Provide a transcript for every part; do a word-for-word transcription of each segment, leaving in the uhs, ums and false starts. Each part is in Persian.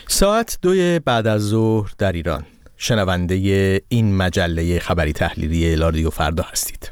ساعت دوی بعد از ظهر در ایران. شنونده این مجله خبری تحلیلی رادیو فردا هستید.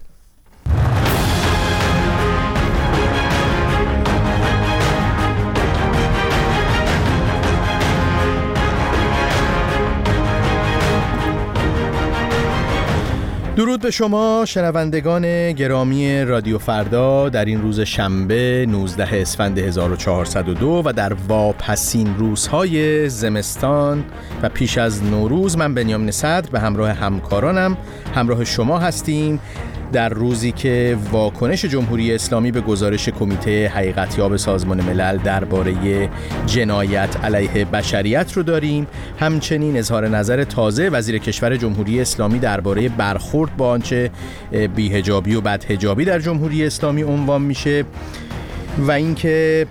درود به شما شنوندگان گرامی رادیو فردا در این روز شنبه نوزده اسفند هزار و چهارصد و دو و در واپسین روزهای زمستان و پیش از نوروز. من بنیامین صدر به همراه همکارانم همراه شما هستیم در روزی که واکنش جمهوری اسلامی به گزارش کمیته حقیقتیاب سازمان ملل درباره جنایت علیه بشریت رو داریم. همچنین اظهار نظر تازه وزیر کشور جمهوری اسلامی درباره برخورد با آنچه بی‌حجابی و بدحجابی در جمهوری اسلامی عنوان میشه و اینکه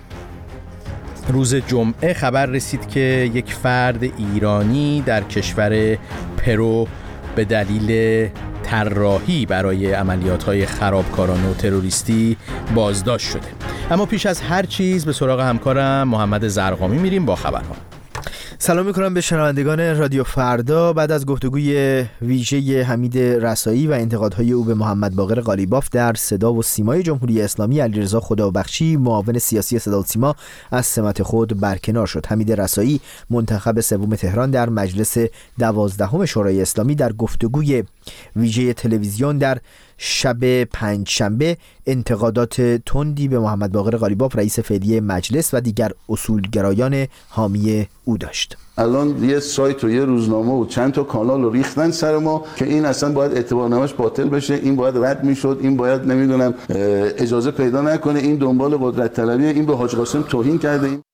روز جمعه خبر رسید که یک فرد ایرانی در کشور پرو به دلیل طراحی برای عملیات‌های خرابکارانه و تروریستی بازداشت شده. اما پیش از هر چیز به سراغ همکارم محمد زرقامی میریم با خبرها. سلام میکنم به شنوندگان رادیو فردا. بعد از گفتگوی ویژه حمید رسایی و انتقادهای او به محمد باقر قالیباف در صدا و سیمای جمهوری اسلامی، علیرضا خدابخشی معاون سیاسی صدا و سیما از سمت خود برکنار شد. حمید رسایی منتخب سوم تهران در مجلس دوازدهم شورای اسلامی در گفتگوی ویژه تلویزیون در شب پنجشنبه انتقادات تندی به محمد باقر قالیباف رئیس فعلی مجلس و دیگر اصولگرایان حامی او داشت. الان یه سایت و یه روزنامه و چند تا کانال رو ریختن سر ما که این اصلا باید اعتبارنامش باطل بشه، این باید رد میشد، این باید نمیدونم اجازه پیدا نکنه، این دنبال قدرت طلبیه، این به حاج قاسم توهین کرده. این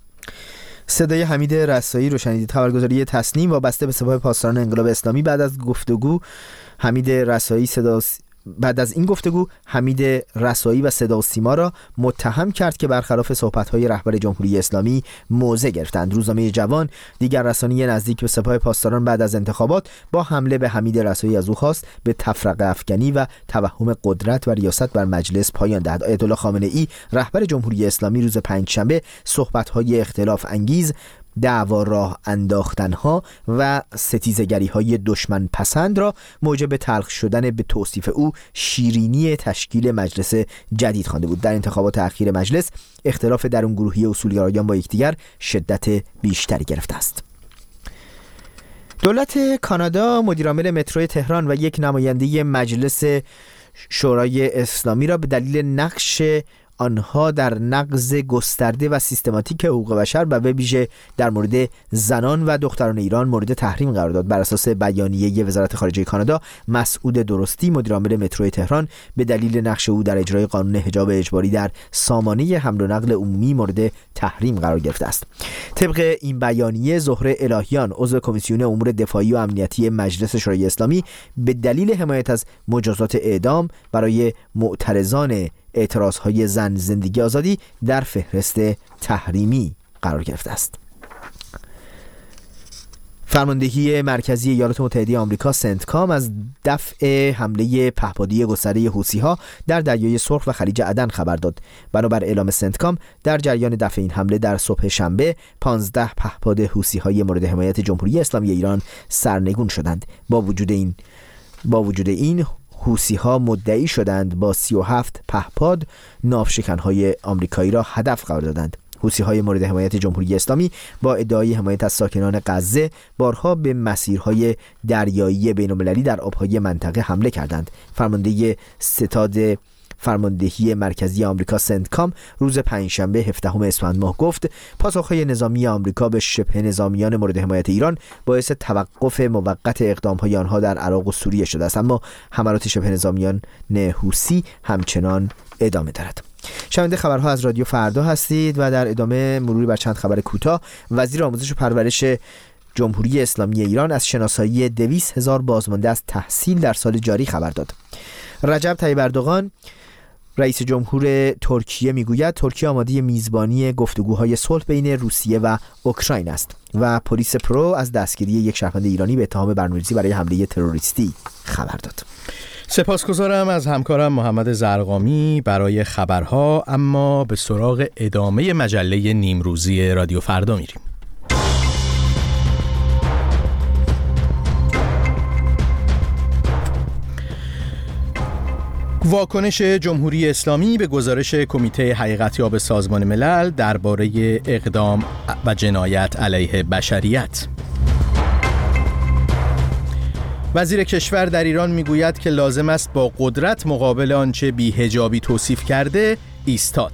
صدای حمید رسایی رو شنیدید. خبرگزاری تصنیم وابسته به سپاه پاسداران انقلاب اسلامی بعد از گفتگو حمید رسایی صدا بعد از این گفتگو حمید رسایی و صدا و سیما را متهم کرد که برخلاف صحبت‌های رهبر جمهوری اسلامی موضع گرفتند. روزنامه جوان دیگر رسانه‌ای نزدیک به سپاه پاسداران بعد از انتخابات با حمله به حمید رسایی از او خواست به تفرقه افکنی و توهم قدرت و ریاست بر مجلس پایان دهد. آیت الله خامنه‌ای رهبر جمهوری اسلامی روز پنجشنبه صحبت‌های اختلاف انگیز، دعوا راه انداختنها و ستیزگری‌های دشمن پسند را موجب تلخ شدن به توصیف او شیرینی تشکیل مجلس جدید خوانده بود. در انتخابات اخیر مجلس اختلاف درون گروهی اصولگرایان با یکدیگر شدت بیشتری گرفته است. دولت کانادا مدیرعامل مترو تهران و یک نماینده مجلس شورای اسلامی را به دلیل نقش آنها در نقض گسترده و سیستماتیک حقوق بشر و به ویژه در مورد زنان و دختران ایران مورد تحریم قرار داد. بر اساس بیانیه وزارت خارجه کانادا، مسعود درستی مدیرعامل مترو تهران به دلیل نقش او در اجرای قانون حجاب اجباری در سامانه حمل و نقل عمومی مورد تحریم قرار گرفته است. طبق این بیانیه، زهره الهیان عضو کمیسیون امور دفاعی و امنیتی مجلس شورای اسلامی به دلیل حمایت از مجازات اعدام برای معترضان اعتراضهای زن زندگی آزادی در فهرست تحریمی قرار گرفته است. فرماندهی مرکزی ایالات متحده آمریکا سنتکام از دفع حمله پهپادی گسترده حوثی‌ها در دریای سرخ و خلیج عدن خبر داد. بنابر اعلام سنتکام، در جریان دفع این حمله در صبح شنبه پانزده پهپاد حوثی‌های مورد حمایت جمهوری اسلامی ایران سرنگون شدند. با وجود این با وجود این حوثی‌ها مدعی شدند با سی و هفت پهپاد ناوشکن‌های آمریکایی را هدف قرار دادند. حوثی‌های مورد حمایت جمهوری اسلامی با ادعای حمایت از ساکنان غزه بارها به مسیرهای دریایی بین‌المللی در آبهای منطقه حمله کردند. فرمانده ستاد فرماندهی مرکزی آمریکا سنتکام روز پنجشنبه هفدهم اسفند ماه گفت پاسخهای نظامی آمریکا به شبه نظامیان مورد حمایت ایران باعث توقف موقت اقدامهای آنها در عراق و سوریه شده است، اما حملات شبه نظامیان حوثی همچنان ادامه دارد. شنونده خبرها از رادیو فردا هستید و در ادامه مروری بر چند خبر کوتاه. وزیر آموزش و پرورش جمهوری اسلامی ایران از شناسایی دویست هزار بازمانده از تحصیل در سال جاری خبر داد. رجب طیب اردوغان رئیس جمهور ترکیه میگوید ترکیه آماده میزبانی گفتگوهای صلح بین روسیه و اوکراین است و پلیس پرو از دستگیری یک شهروند ایرانی به اتهام برنامه‌ریزی برای حمله تروریستی خبر داد. سپاسگزارم از همکارم محمد زرقامی برای خبرها. اما به سراغ ادامه مجله نیمروزی رادیو فردا میریم. واکنش جمهوری اسلامی به گزارش کمیته حقیقتیاب سازمان ملل درباره اقدام و جنایت علیه بشریت. وزیر کشور در ایران میگوید که لازم است با قدرت مقابل آنچه بی‌حجابی توصیف کرده ایستاد.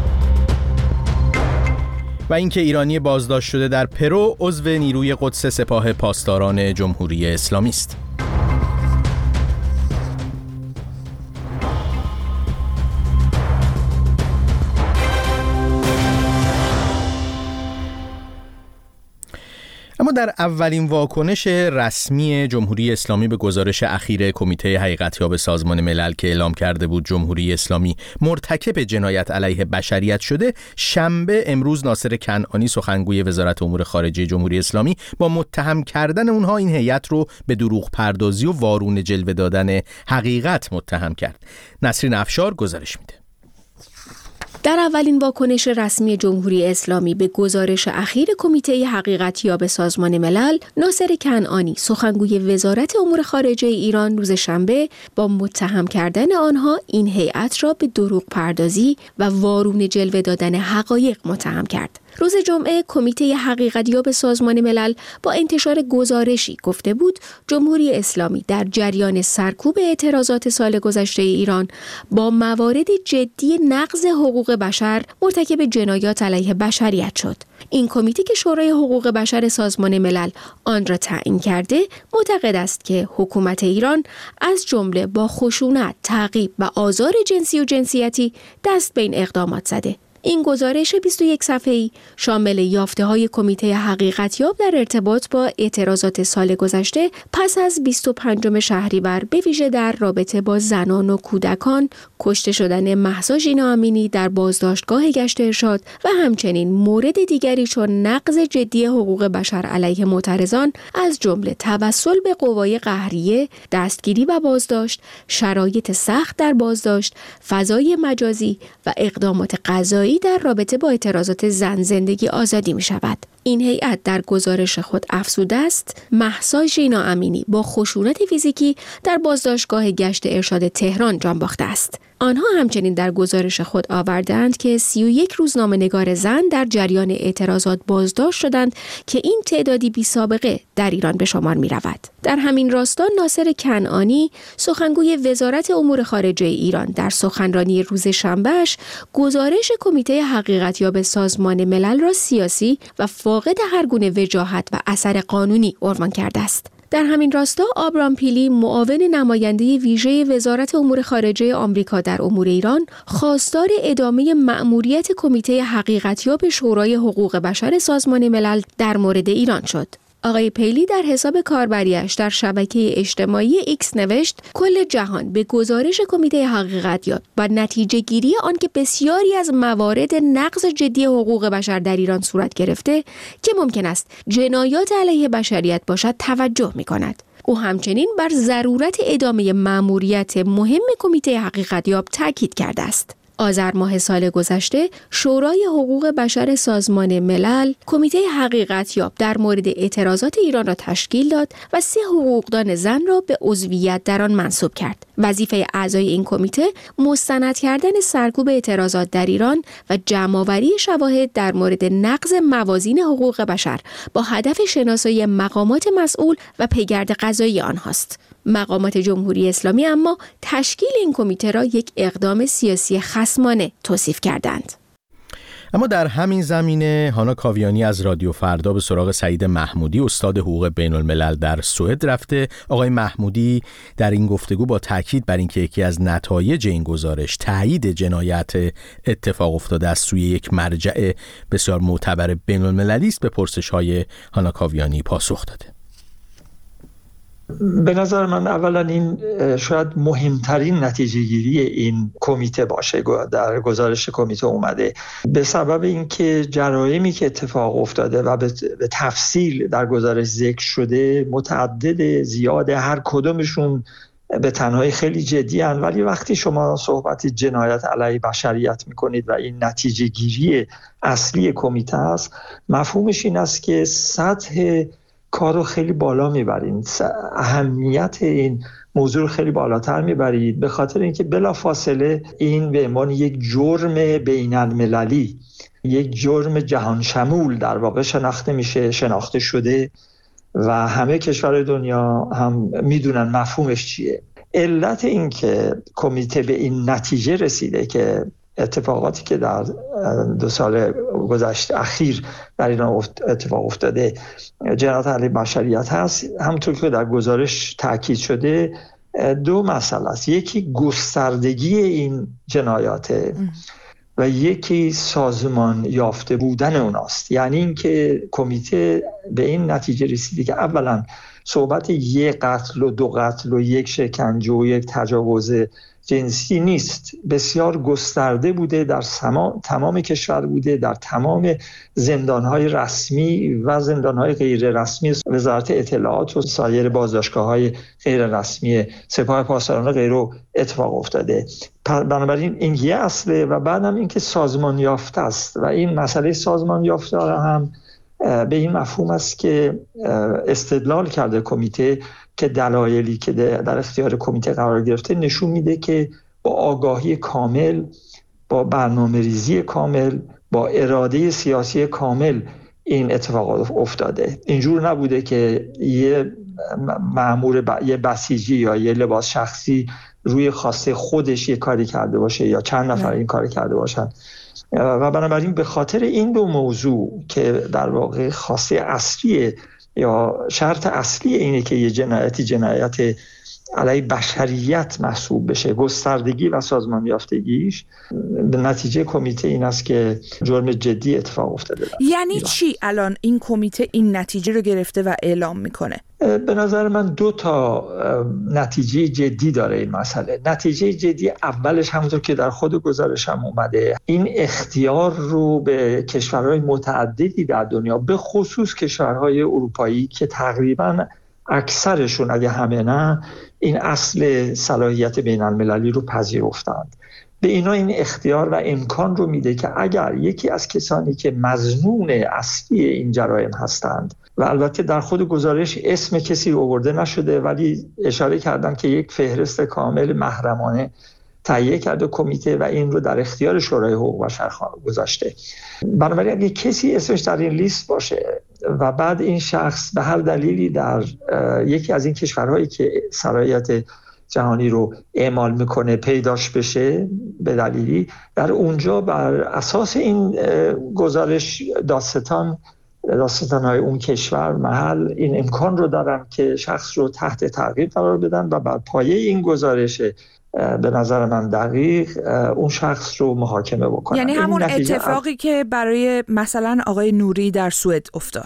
و اینکه ایرانی بازداشت شده در پرو عضو نیروی قدس سپاه پاسداران جمهوری اسلامی است. اما در اولین واکنش رسمی جمهوری اسلامی به گزارش اخیر کمیته حقیقتیاب سازمان ملل که اعلام کرده بود جمهوری اسلامی مرتکب جنایت علیه بشریت شده، شنبه امروز ناصر کنعانی سخنگوی وزارت امور خارجه جمهوری اسلامی با متهم کردن اونها این هیئت رو به دروغ پردازی و وارونه جلوه دادن حقیقت متهم کرد. نسرین افشار گزارش میده. در اولین واکنش رسمی جمهوری اسلامی به گزارش اخیر کمیته حقیقتیاب سازمان ملل، ناصر کنعانی سخنگوی وزارت امور خارجه ایران روز شنبه با متهم کردن آنها این هیئت را به دروغ پردازی و وارونه جلوه دادن حقایق متهم کرد. روز جمعه کمیته حقیقتیاب سازمان ملل با انتشار گزارشی گفته بود جمهوری اسلامی در جریان سرکوب اعتراضات سال گذشته ایران با موارد جدی نقض حقوق بشر مرتکب جنایات علیه بشریت شد. این کمیته که شورای حقوق بشر سازمان ملل آن را تعیین کرده معتقد است که حکومت ایران از جمله با خشونت، تعقیب و آزار جنسی و جنسیتی دست به این اقدامات زده. این گزارش بیست و یک صفحه‌ای شامل یافته‌های کمیته حقیقتیاب در ارتباط با اعتراضات سال گذشته پس از بیست و پنجم شهریور به ویژه در رابطه با زنان و کودکان، کشته شدن مهسا ژینا امینی در بازداشتگاه گشت ارشاد و همچنین مورد دیگری چون نقض جدی حقوق بشر علیه معترضان از جمله توسل به قوای قهریه، دستگیری و بازداشت، شرایط سخت در بازداشت، فضای مجازی و اقدامات قضایی در رابطه با اعتراضات زن زندگی آزادی می شود. این هیئت در گزارش خود افزوده است مهسا ژینا امینی با خشونت فیزیکی در بازداشتگاه گشت ارشاد تهران جان باخته است. آنها همچنین در گزارش خود آوردند که سی و یک روزنامه‌نگار زن در جریان اعتراضات بازداشت شدند که این تعدادی بی سابقه در ایران به شمار می رود. در همین راستا ناصر کنعانی سخنگوی وزارت امور خارجه ایران در سخنرانی روز شنبهش گزارش کمیته حقیقتیاب سازمان ملل را سیاسی و فاقد هر گونه وجاهت و اثر قانونی عنوان کرده است. در همین راستا آبرام پیلی معاون نماینده ویژه وزارت امور خارجه آمریکا در امور ایران خواستار ادامه مأموریت کمیته حقیقتیاب شورای حقوق بشر سازمان ملل در مورد ایران شد. آقای پیلی در حساب کاربریش در شبکه اجتماعی ایکس نوشت کل جهان به گزارش کمیته حقیقتیاب و نتیجه گیری آن که بسیاری از موارد نقض جدی حقوق بشر در ایران صورت گرفته که ممکن است جنایات علیه بشریت باشد توجه می کند. او همچنین بر ضرورت ادامه مأموریت مهم کمیته حقیقتیاب تاکید کرده است. آذر ماه سال گذشته شورای حقوق بشر سازمان ملل کمیته حقیقتیاب در مورد اعتراضات ایران را تشکیل داد و سه حقوقدان زن را به عضویت در آن منصوب کرد. وظیفه اعضای این کمیته مستند کردن سرکوب اعتراضات در ایران و جمع‌آوری شواهد در مورد نقض موازین حقوق بشر با هدف شناسایی مقامات مسئول و پیگرد قضایی آنهاست. مقامات جمهوری اسلامی اما تشکیل این کمیته را یک اقدام سیاسی خصمانه توصیف کردند. اما در همین زمینه هانا کاویانی از رادیو فردا به سراغ سعید محمودی استاد حقوق بین الملل در سوئد رفته. آقای محمودی در این گفتگو با تاکید بر اینکه یکی از نتایج این گزارش تایید جنایت اتفاق افتاده از سوی یک مرجع بسیار معتبر بین المللی است به پرسش‌های هانا کاویانی پاسخ داده. به نظر من اولا این شاید مهمترین نتیجه گیری این کمیته باشه. در گزارش کمیته اومده به سبب اینکه جرایمی که اتفاق افتاده و به تفصیل در گزارش ذکر شده متعدد، زیاده، هر کدومشون به تنهایی خیلی جدی هن، ولی وقتی شما صحبت جنایت علیه بشریت میکنید و این نتیجه گیری اصلی کمیته است، مفهومش این است که سطح کارو خیلی بالا میبرین. اهمیت این موضوع رو خیلی بالاتر میبرید، به خاطر اینکه بلافاصله این به عنوان یک جرم بین المللی، یک جرم جهان شمول در واقع شناخته میشه، شناخته شده و همه کشورهای دنیا هم میدونن مفهومش چیه. علت این که کمیته به این نتیجه رسیده که اتفاقاتی که در دو سال گذشته اخیر در ایران اتفاق افتاده جنایت علیه بشریت هست، همونطور که در گزارش تاکید شده دو مسئله است. یکی گستردگی این جنایاته و یکی سازمان یافته بودن اوناست. یعنی اینکه کمیته به این نتیجه رسیده که اولا صحبت یک قتل و دو قتل و یک شکنجه و یک تجاوز جنسی نیست، بسیار گسترده بوده، در تمام کشور بوده، در تمام زندانهای رسمی و زندانهای غیر رسمی وزارت اطلاعات و سایر بازداشتگاه‌های غیر رسمی سپاه پاسداران و غیره اتفاق افتاده. بنابراین این یه اصله و بعدم این که سازمان یافته است و این مسئله سازمان یافته هم به این مفهوم است که استدلال کرده کمیته که دلایلی که در اختیار کمیته قرار گرفته نشون میده که با آگاهی کامل، با برنامه‌ریزی کامل، با اراده سیاسی کامل این اتفاق افتاده. اینجور نبوده که یه مأمور ب... یه بسیجی یا یه لباس شخصی روی خواسته خودش یه کاری کرده باشه یا چند نفر این کاری کرده باشن. و بنابراین به خاطر این دو موضوع که در واقع خواسته اصلی یا شرط اصلی اینه که یه جنایتی جنایت علیه بشریت محسوب بشه، گستردگی و سازمان یافتگیش، به نتیجه کمیته این است که جرم جدی اتفاق افتاده. یعنی چی الان این کمیته این نتیجه رو گرفته و اعلام میکنه؟ به نظر من دو تا نتیجه جدی داره این مسئله. نتیجه جدی اولش همونطور که در خود گزارش هم اومده، این اختیار رو به کشورهای متعددی در دنیا، به خصوص کشورهای اروپایی که تقریباً اکثرشون اگه همه نه این اصل صلاحیت بین المللی رو پذیرفتند، به اینا این اختیار و امکان رو میده که اگر یکی از کسانی که مظنون اصلی این جرایم هستند و البته در خود گزارش اسم کسی آورده نشده ولی اشاره کردن که یک فهرست کامل محرمانه تهیه کرده کمیته و این رو در اختیار شورای حقوق بشر گذاشته. بنابراین اگه کسی اسمش در این لیست باشه و بعد این شخص به هر دلیلی در یکی از این کشورهایی که صلاحیت جهانی رو اعمال میکنه پیداش بشه به دلیلی، در اونجا بر اساس این گزارش دادستان دادستان‌های اون کشور محل این امکان رو دارن که شخص رو تحت تعقیب قرار بدن و بر پایه این گزارش به نظر من دقیق اون شخص رو محاکمه بکنن. یعنی همون اتفاقی از... که برای مثلا آقای نوری در سوئد افتاد.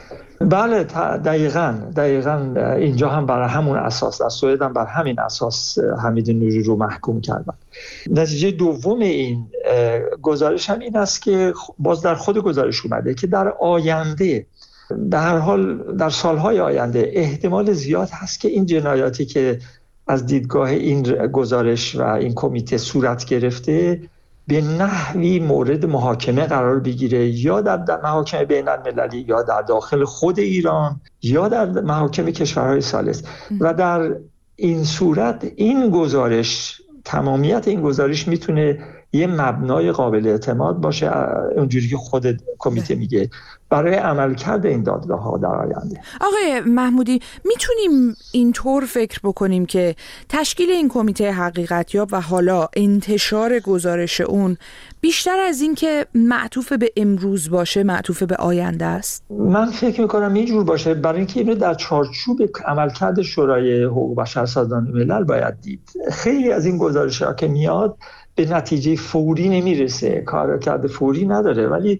بله دقیقاً دقیقاً اینجا هم بر همون اساس، در سوئد هم بر همین اساس حمید نوری رو محکوم کردن. نتیجه دوم این گزارش هم این است که باز در خود گزارش اومده که در آینده، در هر حال در سالهای آینده احتمال زیاد هست که این جنایاتی که از دیدگاه این گزارش و این کمیته صورت گرفته به نحوی مورد محاکمه قرار بگیره، یا در محاکم بین المللی یا در داخل خود ایران یا در محاکم کشورهای ثالث. و در این صورت این گزارش، تمامیت این گزارش میتونه یه مبنای قابل اعتماد باشه، اونجوری که خود کمیته میگه، برای عملکرد این دادگاه ها در آینده. آقای محمودی، میتونیم اینطور فکر بکنیم که تشکیل این کمیته حقیقتیاب و حالا انتشار گزارش اون بیشتر از این که معطوف به امروز باشه معطوف به آینده است؟ من فکر میکنم اینجور باشه، برای اینکه اینو در چارچوب عملکرد شورای حقوق بشر سازمان ملل باید دید. خیلی از این گزارش ها که میاد به نتیجه فوری نمیرسه، کارکرد فوری نداره، ولی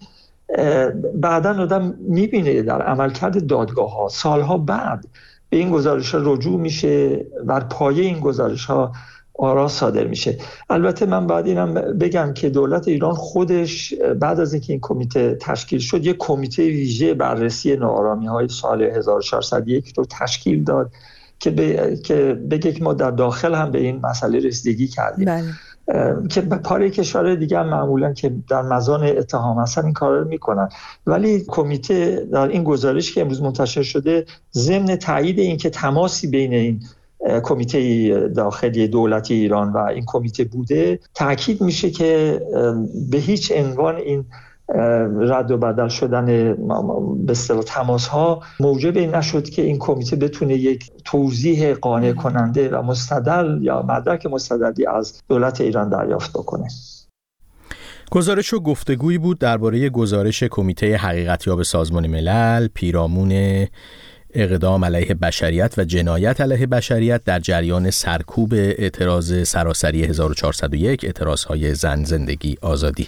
بعداً آدم میبینه در عملکرد دادگاه ها سالها بعد به این گزارش ها رجوع میشه، بر پایه این گزارش ها آرا صادر میشه. البته من بعد اینم بگم که دولت ایران خودش بعد از اینکه این کمیته تشکیل شد یک کمیته ویژه بررسی ناآرامی های سال هزار و چهارصد و یک رو تشکیل داد که ب... که بگه که ما در داخل هم به این مسئله رسیدگی کردیم. بله. که پاره کشورهای دیگه هم معمولا که در مزان اتهام هستن این کار رو میکنن، ولی کمیته در این گزارش که امروز منتشر شده ضمن تایید این که تماسی بین این کمیته داخلی دولتی ایران و این کمیته بوده، تاکید میشه که به هیچ عنوان این رد و بدل شدن به اصطلاح تماس ها موجب این نشد که این کمیته بتونه یک توضیح قانع کننده و مستدل یا مدرک مستدلی از دولت ایران دریافت بکنه. گزارش و گفتگویی بود درباره گزارش کمیته حقیقتیاب سازمان ملل پیرامون اقدام علیه بشریت و جنایت علیه بشریت در جریان سرکوب اعتراض سراسری هزار و چهارصد و یک، اعتراضهای زن، زندگی، آزادی.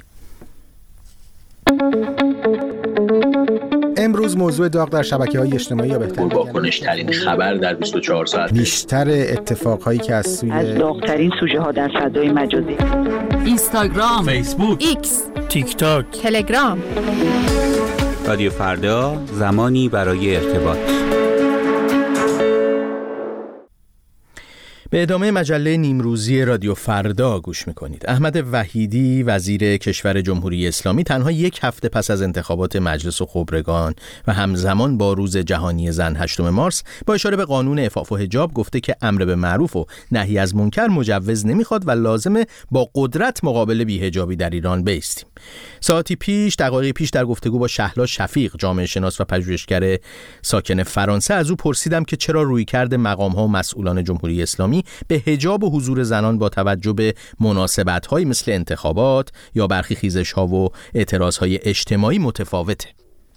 امروز موضوع داغ در شبکه‌های اجتماعی یا بهتر واکنش ترین خبر در بیست و چهار ساعت، بیشتر اتفاقهایی که از سوی از داغ‌ترین سوژه ها در فضای مجازی، اینستاگرام، فیسبوک، ایکس، تیک تاک، تلگرام. رادیو فردا، زمانی برای ارتباط. به ادامه مجله نیمروزی رادیو فردا گوش میکنید. احمد وحیدی وزیر کشور جمهوری اسلامی تنها یک هفته پس از انتخابات مجلس و خبرگان و همزمان با روز جهانی زن هشتم مارس با اشاره به قانون عفاف و حجاب گفته که امر به معروف و نهی از منکر مجوز نمیخواد و لازمه با قدرت مقابل بی‌حجابی در ایران بایستیم. ساعتی پیش دقایقی پیش در گفتگو با شهلا شفیق، جامعه شناس و پژوهشگر ساکن فرانسه، از او پرسیدم که چرا رویکرد مقام‌ها و مسئولان جمهوری اسلامی به حجاب و حضور زنان با توجه به مناسبت‌هایی مثل انتخابات یا برخی خیزش‌ها و اعتراض‌های اجتماعی متفاوته.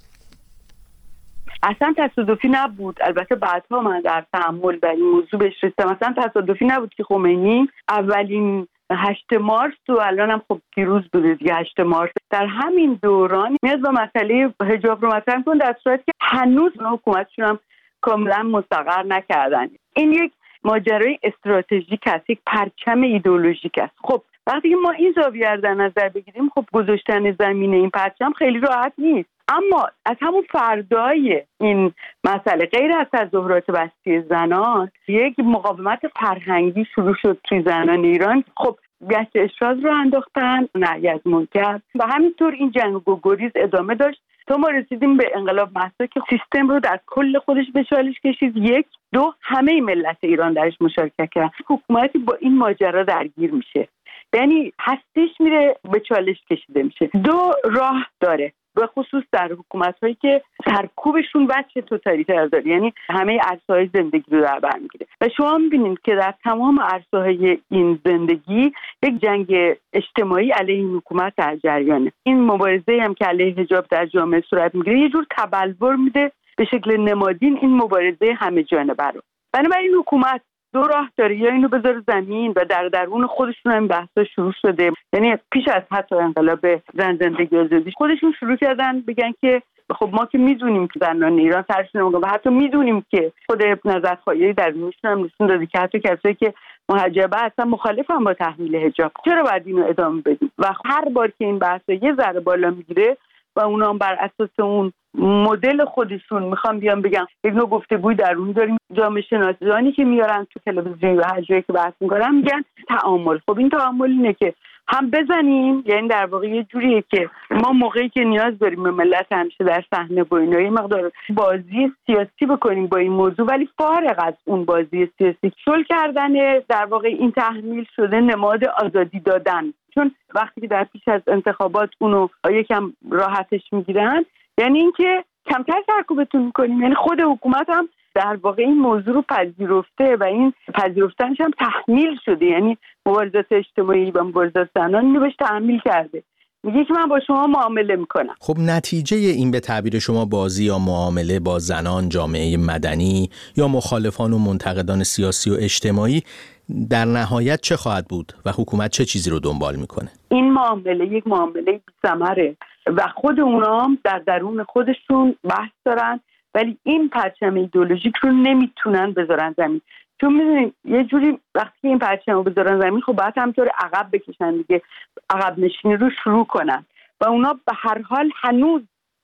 اصلا تصادفی نبود. البته بعدها من در تأمل بر این موضوع بهش رسیدم. اصلا تصادفی نبود که خمینی اولین هشت مارس و الان هم خب پیروز بوده دیگه هشت مارس، در همین دوران میاد با مسئله حجاب رو مطرح کنه، در صورتی که هنوز حکومتشون هم کاملا مستقر نکردن. این یک ماجرای استراتژیک است، یک پرچم ایدئولوژیک است. خب وقتی که ما این زاویه رو در نظر بگیریم، خب گذاشتن زمینه این پرچم خیلی راحت نیست. اما از همون فردای این مسئله، غیر از تظاهرات بستی زنان، یک مقاومت فرهنگی شروع شد توی زنان ایران. خب گشت اشراز رو انداختن، نهی از منکر، و همینطور این جنگ و گریز ادامه داشت تا ما رسیدیم به انقلاب محض که سیستم رو در کل خودش به چالش کشید. یک، دو، همه ملت ایران درش مشارکت کردن. حکومتی با این ماجرا درگیر میشه، یعنی هستیش میره به چالش کشیده میشه. دو راه داره، به خصوص در حکومت‌هایی که سرکوبشون وجه توتالیتر داره، یعنی همه عرصه‌های زندگی رو در بر میگیره. و شما می‌بینید که در تمام عرصه‌های این زندگی یک جنگ اجتماعی علیه این حکومت در جریانه. این مبارزه هم که علیه حجاب در جامعه صورت میگیره یه جور تبلور میده به شکل نمادین این مبارزه همه جانبه رو. بنابراین حکومت دو راه داره، یا اینو بذاره زمین و در درون خودشون هم بحثا شروع شده، یعنی پیش از حتی انقلاب زن زندگی آزادی خودشون شروع کردن بگن که خب ما که میدونیم که زنان ایران سرشون نمیگه و حتی میدونیم که خود نظرخواهی درونشون هم نشون داده که حتی کسایی که محجبه اصلا مخالفن با تحمیل حجاب، چرا باید اینو ادامه بدیم؟ و هر بار که این بحث یه ذره بالا میگیره و اونا هم بر اساس اون مدل خودشون میخوام بیان بگم یک نوع گفتگوی درونی داریم. جامعه شناسانی که میارن تو تلویزیون و هر جایی که بحث میکنن میگن تعامل. خب این تعامل اینه که هم بزنیم، یعنی در واقع یه جوریه که ما موقعی که نیاز داریم به ملت همیشه در صحنه با اینا یه مقدار بازی سیاسی بکنیم با این موضوع، ولی فارغ از اون بازی سیاسی شل کردن در واقع این تحمیل شده نماد آزادی دادن. چون وقتی که در پیش از انتخابات اونو یکم راحتش میگیرن، یعنی اینکه کمتر سرکوبتون میکنیم، یعنی خود حکومت هم در واقع این موضوع رو پذیرفته و این پذیرفتنش هم تحمیل شده، یعنی مبارزات اجتماعی و مبارزات زنان اینو بهش تحمیل کرده، میگه که من با شما معامله میکنم. خب نتیجه این به تعبیر شما بازی یا معامله با زنان، جامعه مدنی یا مخالفان و منتقدان سیاسی و اجتماعی در نهایت چه خواهد بود و حکومت چه چیزی رو دنبال میکنه؟ این معامله یک معامله بی‌ثمره و خود اونا هم در درون خودشون بحث دارن، ولی این پرچم ایدئولوژیک رو نمیتونن بذارن زمین. چون میدونید یه جوری وقتی این پرچم رو بذارن زمین، خب باید همینطور عقب بکشن دیگه، عقب نشینی رو شروع کنن و اونا به هر حال هنوز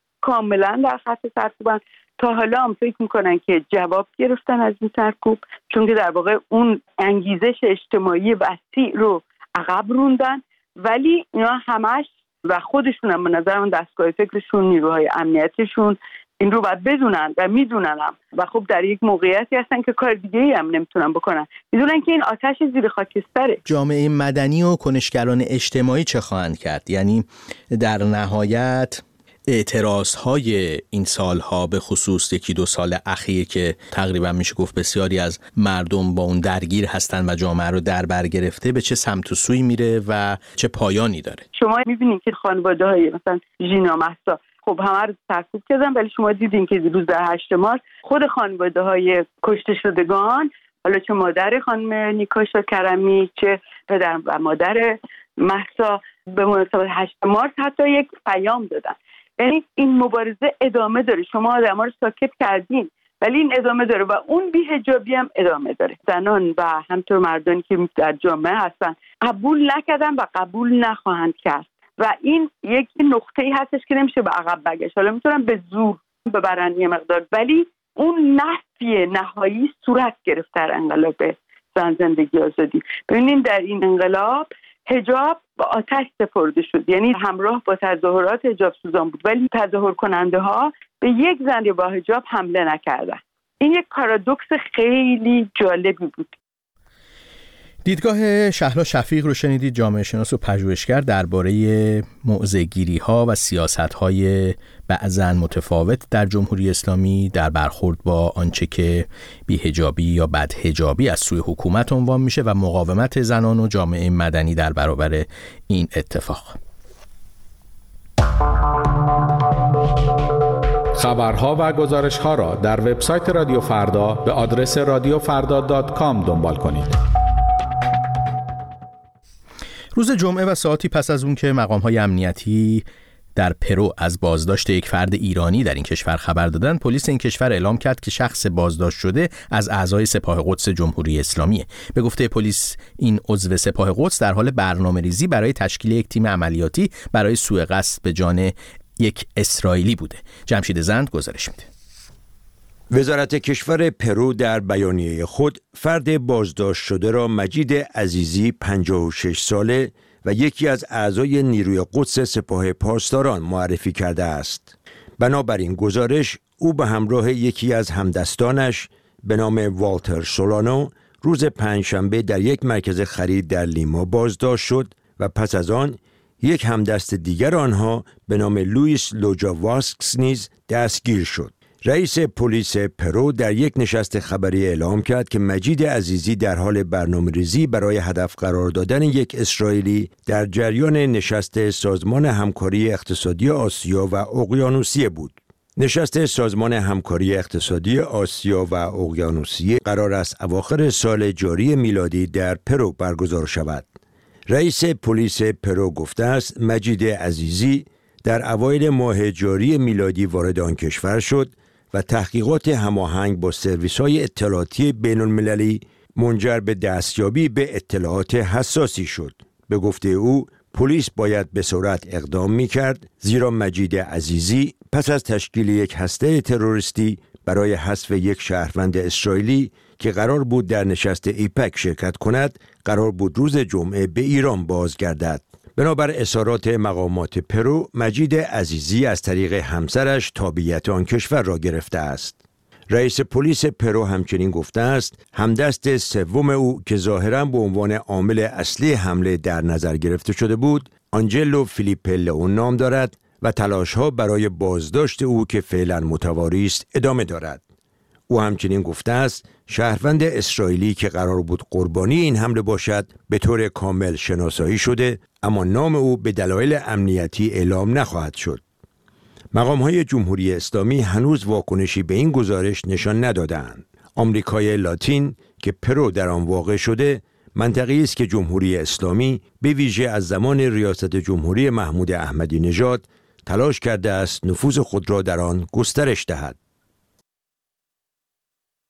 کاملا در خط سرکوبن. تا حالا هم فکر میکنن که جواب گرفتن از این سرکوب، چون که در واقع اون انگیزش اجتماعی وسیع رو عقب روندن، ولی اینا همش و خودشون هم به نظر من دستگاه فکرشون، نیروهای امنیتشون، این رو باید بدونن و میدونن هم و خب در یک موقعیتی هستن که کار دیگه ای هم نمیتونن بکنن، میدونن که این آتش زیر خاکستره. جامعه مدنی و کنشگران اجتماعی چه خواهند کرد؟ یعنی در نهایت اعتراضهای این سالها به خصوص یکی دو سال اخیر که تقریبا میشه گفت بسیاری از مردم با اون درگیر هستن و جامعه رو در بر گرفته، به چه سمت و سوی میره و چه پایانی داره؟ شما میبینید که خانواده‌های مثلا ژینا مهسا خب همه رو سرکوب کردن، ولی شما دیدین که روز در هشت مارس خود خانواده‌های کشته شدگان، حالا چه مادر خانم نیکاشا کرمی چه پدر و مادر مهسا، به مناسبت هشت مارس حتی یک پیام دادن. یعنی این مبارزه ادامه داره. شما آدم‌ها رو ساکت کردین ولی این ادامه داره و اون بی‌حجابی هم ادامه داره. زنان و همینطور مردانی که در جامعه هستن قبول نکردن و قبول نخواهند کرد و این یک نقطه‌ای هستش که نمیشه به عقب برگشت. حالا میتونن به زور ببرن یه مقدار، ولی اون نفی نهایی صورت گرفت در انقلاب زن زندگی آزادی. ببینید در این انقلاب حجاب با آتش سپرده شد، یعنی همراه با تظاهرات حجاب سوزان بود، ولی تظاهر کننده ها به یک زن با حجاب حمله نکردن. این یک پارادوکس خیلی جالبی بود. دیدگاه شهلا شفیق رو شنیدید، جامعه شناس و پژوهشگر درباره موضع‌گیری ها و سیاست های بعضاً متفاوت در جمهوری اسلامی در برخورد با آنچه که بی‌حجابی یا بدحجابی از سوی حکومت عنوان میشه و مقاومت زنان و جامعه مدنی در برابر این اتفاق. خبرها و گزارش‌ها را در وبسایت رادیو فردا به آدرس رادیو فردا دات کام دنبال کنید. روز جمعه و ساعتی پس از اون که مقام‌های امنیتی در پرو از بازداشت یک فرد ایرانی در این کشور خبر دادند، پلیس این کشور اعلام کرد که شخص بازداشت شده از اعضای سپاه قدس جمهوری اسلامیه. به گفته پلیس این عضو سپاه قدس در حال برنامه‌ریزی برای تشکیل یک تیم عملیاتی برای سوء قصد به جان یک اسرائیلی بوده. جمشید زند گزارش میده. وزارت کشور پرو در بیانیه خود فرد بازداشت شده را مجید عزیزی پنجاه و شش ساله و یکی از اعضای نیروی قدس سپاه پاسداران معرفی کرده است. بنابراین گزارش او به همراه یکی از همدستانش به نام والتر سولانو روز پنجشنبه در یک مرکز خرید در لیما بازداشت شد و پس از آن یک همدست دیگر آنها به نام لوئیس لوجاواسکس نیز دستگیر شد. رئیس پلیس پرو در یک نشست خبری اعلام کرد که مجید عزیزی در حال برنامه‌ریزی برای هدف قرار دادن یک اسرائیلی در جریان نشست سازمان همکاری اقتصادی آسیا و اقیانوسیه بود. نشست سازمان همکاری اقتصادی آسیا و اقیانوسیه قرار است اواخر سال جاری میلادی در پرو برگزار شود. رئیس پلیس پرو گفته است مجید عزیزی در اوایل ماه جاری میلادی وارد آن کشور شد و تحقیقات هماهنگ با سرویس‌های اطلاعاتی بین‌المللی منجر به دستیابی به اطلاعات حساسی شد. به گفته او پلیس باید به سرعت اقدام می‌کرد زیرا مجید عزیزی پس از تشکیل یک هسته تروریستی برای حذف یک شهروند اسرائیلی که قرار بود در نشست ایپک شرکت کند، قرار بود روز جمعه به ایران بازگردد. بنابر اظهارات مقامات پرو، مجید عزیزی از طریق همسرش تابعیت آن کشور را گرفته است. رئیس پلیس پرو همچنین گفته است همدست سوم او که ظاهراً به عنوان عامل اصلی حمله در نظر گرفته شده بود، آنجلو فیلیپ لئون نام دارد و تلاش‌ها برای بازداشت او که فعلاً متواری است ادامه دارد. او همچنین گفته است شهروند اسرائیلی که قرار بود قربانی این حمله باشد به طور کامل شناسایی شده، اما نام او به دلایل امنیتی اعلام نخواهد شد. مقام‌های جمهوری اسلامی هنوز واکنشی به این گزارش نشان ندادند. آمریکای لاتین که پرو در آن واقع شده، منطقه‌ای است که جمهوری اسلامی به ویژه از زمان ریاست جمهوری محمود احمدی نژاد تلاش کرده است نفوذ خود را در آن گسترش دهد.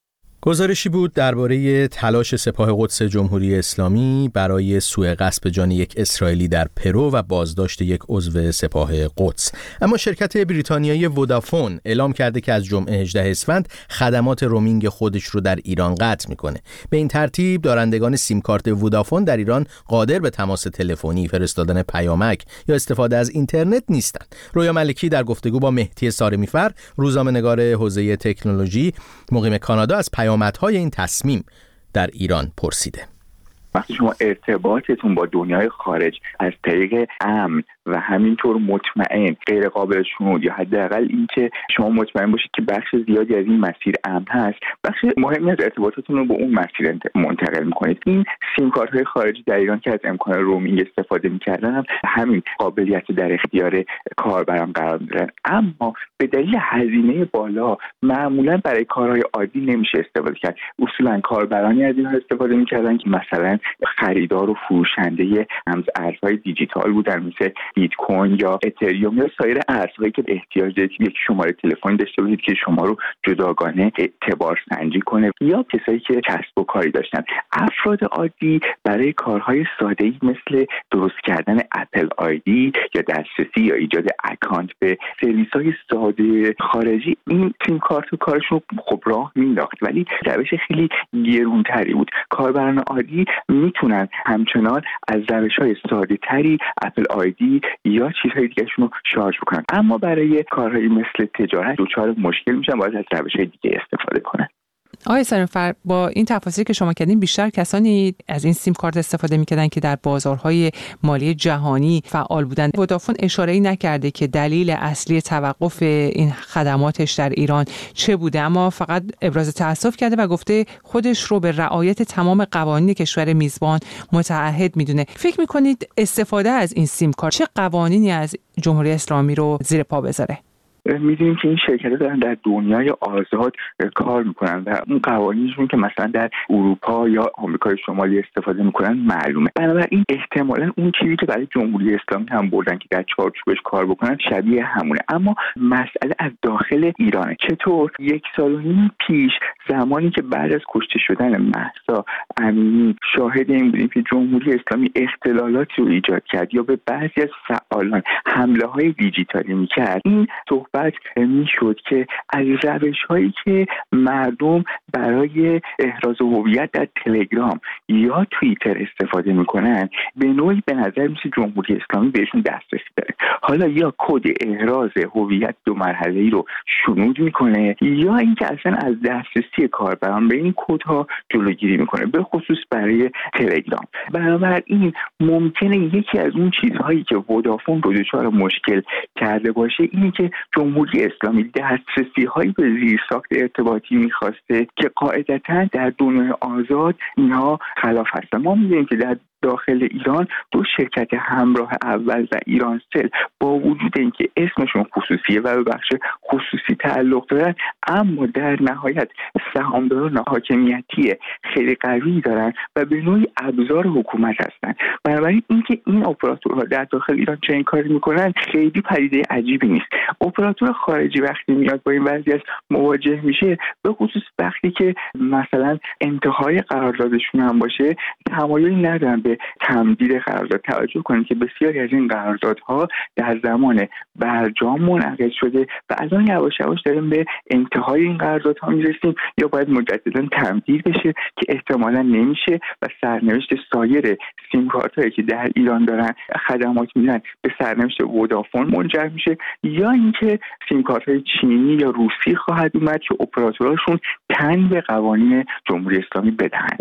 گزارشی بود درباره تلاش سپاه قدس جمهوری اسلامی برای سوء قصد به جان یک اسرائیلی در پرو و بازداشت یک عضو سپاه قدس. اما شرکت بریتانیایی ودافون اعلام کرده که از جمعه هجدهم اسفند خدمات رومینگ خودش رو در ایران قطع میکنه. به این ترتیب دارندگان سیم کارت ودافون در ایران قادر به تماس تلفنی، فرستادن پیامک یا استفاده از اینترنت نیستند. رویا ملکی در گفتگو با مهدی سارمیفر، روزنامه‌نگار حوزه تکنولوژی مقیم کانادا، از پیامدهای این تصمیم در ایران پرسیده. وقتی شما ارتباطتون با دنیای خارج از طریق امن و همینطور مطمئن، غیر قابل شنود، یا حداقل اینکه شما مطمئن باشید که بخش زیادی از این مسیر امن هست، بخش مهمی از ارتباطاتون رو به اون مسیر منتقل میکنید. این سیم کارت های خارجی در ایران که از امکان رومینگ استفاده میکردن همین قابلیت در اختیار کاربران قرار میدن، اما به دلیل هزینه بالا معمولا برای کارهای عادی نمیشه استفاده کرد. اصولا کاربرانی از اینها استفاده میکردن که مثلا خریدار و فروشنده رمز ارزهای دیجیتال بودن، مثل بیت کوین یا اتریوم یا سایر ارزهایی که احتیاج دارید یک شماره تلفن داشته باشید که شما رو جداگانه اعتبار سنجی کنه، یا کسایی که کسب و کاری داشتن. افراد عادی برای کارهای ساده‌ای مثل درست کردن اپل آیدی یا دسترسی یا ایجاد اکانت به سرویس‌های ساده خارجی این سیم کارت و کارشون خب راه مینداخت، ولی روش خیلی گرونتری بود. کاربران عادی میتونن همچنان از روش‌های ساده‌تری اپل آیدی یا چیزهای دیگه‌شون رو شارژ بکنن، اما برای کارهایی مثل تجارت دچار مشکل میشن، باید از روش‌های دیگه استفاده کنن. آقای سارمیفر، با این تفاصیلی که شما کردین بیشتر کسانی از این سیم کارت استفاده می‌کردن که در بازارهای مالی جهانی فعال بودن. ودافون اشاره‌ای نکرده که دلیل اصلی توقف این خدماتش در ایران چه بوده، اما فقط ابراز تأسف کرده و گفته خودش رو به رعایت تمام قوانین کشور میزبان متعهد میدونه. فکر می‌کنید استفاده از این سیم کارت چه قوانینی از جمهوری اسلامی رو زیر پا بذاره؟ می‌دونیم که این شرکت‌ها دارن در دنیای آزاد کار میکنن و اون قوانینشون که مثلا در اروپا یا آمریکای شمالی استفاده میکنن معلومه. بنابراین احتمالاً اون چیزی که برای جمهوری اسلامی هم بردن که در چارچوبش کار بکنن شبیه همونه، اما مسئله از داخل ایرانه. چطور یک سال و نیم پیش زمانی که بعد از کشته شدن مهسا امینی شاهد این بودیم که جمهوری اسلامی اختلالاتی رو ایجاد کرد یا به بعضی از فعالان حمله‌های دیجیتالی میکرد، این صحبت میشد که از روش‌هایی که مردم برای احراز هویت در تلگرام یا توییتر استفاده میکنن به نوعی به نظر میسه جمهوری اسلامی بهشون دسترسی داره. حالا یا کد احراز هویت دو مرحله‌ای رو شنود میکنه یا اینکه اصلا از دسترسی کاربران به این کدها جلوگیری میکنه، به خصوص برای تلگرام. بنابراین ممکنه یکی از اون چیزهایی که ودافون رو دچار مشکل کرده باشه اینه که جمهوری اسلامی دسترسی‌هایی به زیرساخت ارتباطی می‌خواسته که قاعدتاً در دنیای آزاد اینها خلاف هستن. ما می‌بینیم که در داخل ایران دو شرکت همراه اول و ایرانسل با وجود اینکه اسمشون خصوصیه و به بخش خصوصی تعلق دارن، اما در نهایت سهامداران حاکمیتی خیلی قوی دارن و به نوعی ابزار حکومت هستن. بنابراین اینکه این اپراتورها در داخل ایران چه این کاری میکنن خیلی پدیده عجیبی نیست. اپراتور خارجی وقتی میاد با این وضعیت مواجه میشه، به خصوص وقتی که مثلا انتهای قراردادشون هم باشه، تمایلی ندارن به تمدید قرارداد. توجه کنید که بسیاری از این قراردادها در زمان برجام منعقد شده و الان یواش یواش داریم به انتهای این قراردادها میرسیم یا باید مجددا تمدید بشه که احتمالاً نمیشه و سرنوشت سایر سیم کارتایی که در ایران دارن خدمات میدن به سرنوشت ودافون منجر میشه، یا اینکه سیم کارت‌های چینی یا روسی خواهد اومد که اپراتوراشون تن به قوانین جمهوری اسلامی بدهن.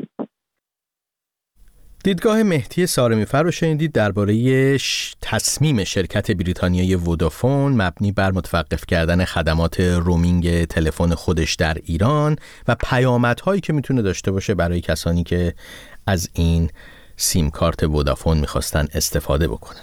دیدگاه مهدی سارمیفر رو شنیدید درباره تصمیم شرکت بریتانیایی ودافون مبنی بر متوقف کردن خدمات رومینگ تلفن خودش در ایران و پیامدهایی که میتونه داشته باشه برای کسانی که از این سیم کارت ودافون میخواستن استفاده بکنن.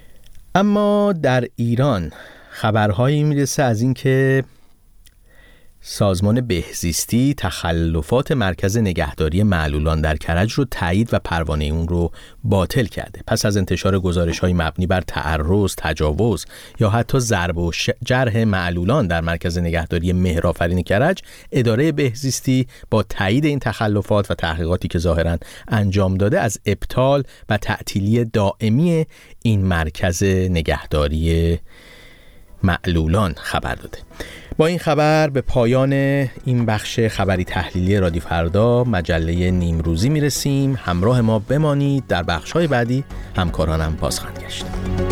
اما در ایران خبرهایی میرسه از این که سازمان بهزیستی تخلفات مرکز نگهداری معلولان در کرج رو تایید و پروانه اون رو باطل کرده. پس از انتشار گزارش‌های مبنی بر تعرض، تجاوز یا حتی ضرب و جرح معلولان در مرکز نگهداری مهرآفرین کرج، اداره بهزیستی با تایید این تخلفات و تحقیقاتی که ظاهراً انجام داده از ابطال و تعطیلی دائمی این مرکز نگهداری معلولان خبر داده. با این خبر به پایان این بخش خبری تحلیلی رادیو فردا مجله نیمروزی میرسیم. همراه ما بمانید، در بخش‌های بعدی همکارانم بازخواهند گشت.